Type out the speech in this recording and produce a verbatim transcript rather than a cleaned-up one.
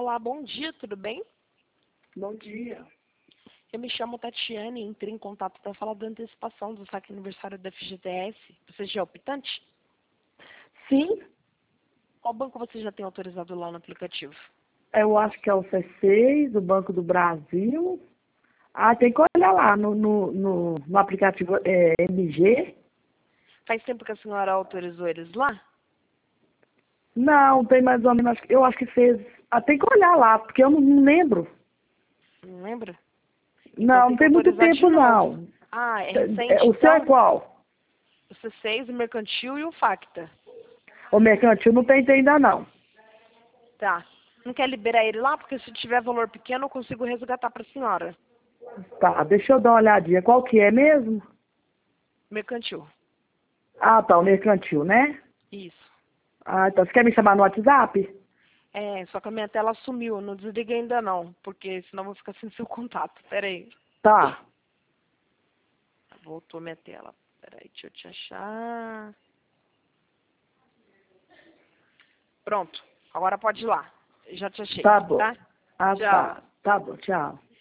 Olá, bom dia, tudo bem? Bom dia. Eu me chamo Tatiane e entrei em contato para falar da antecipação do saque aniversário da F G T S. Você já é optante? Sim, Qual banco você já tem autorizado lá no aplicativo? eu acho que é o C seis, o Banco do Brasil. Ah, tem que olhar lá no, no, no, no aplicativo é, M G. Faz tempo que a senhora autorizou eles lá? Não, tem mais ou menos, eu acho que fez. Ah, tem que olhar lá, porque eu não, não lembro. Não lembra? Então Não, tem não que tem muito autorizar de tempo, novo. não. Ah, é É, recente o seu é então? qual? O C seis, o Mercantil e o Facta. O mercantil não tem ainda, não. Tá. Não quer liberar ele lá? Porque se tiver valor pequeno eu consigo resgatar para a senhora. Tá, deixa eu dar uma olhadinha. Qual que é mesmo? Mercantil. Ah, tá, o mercantil, né? Isso. Ah, então, você quer me chamar no WhatsApp? É, só que a minha tela sumiu, não desliguei ainda não, porque senão eu vou ficar sem seu contato. Pera aí. Tá. Voltou minha tela. Pera aí, deixa eu te achar. Pronto, agora pode ir lá. Já te achei, Tá bom. tá? Ah, tá. Tchau. Tá bom, tchau.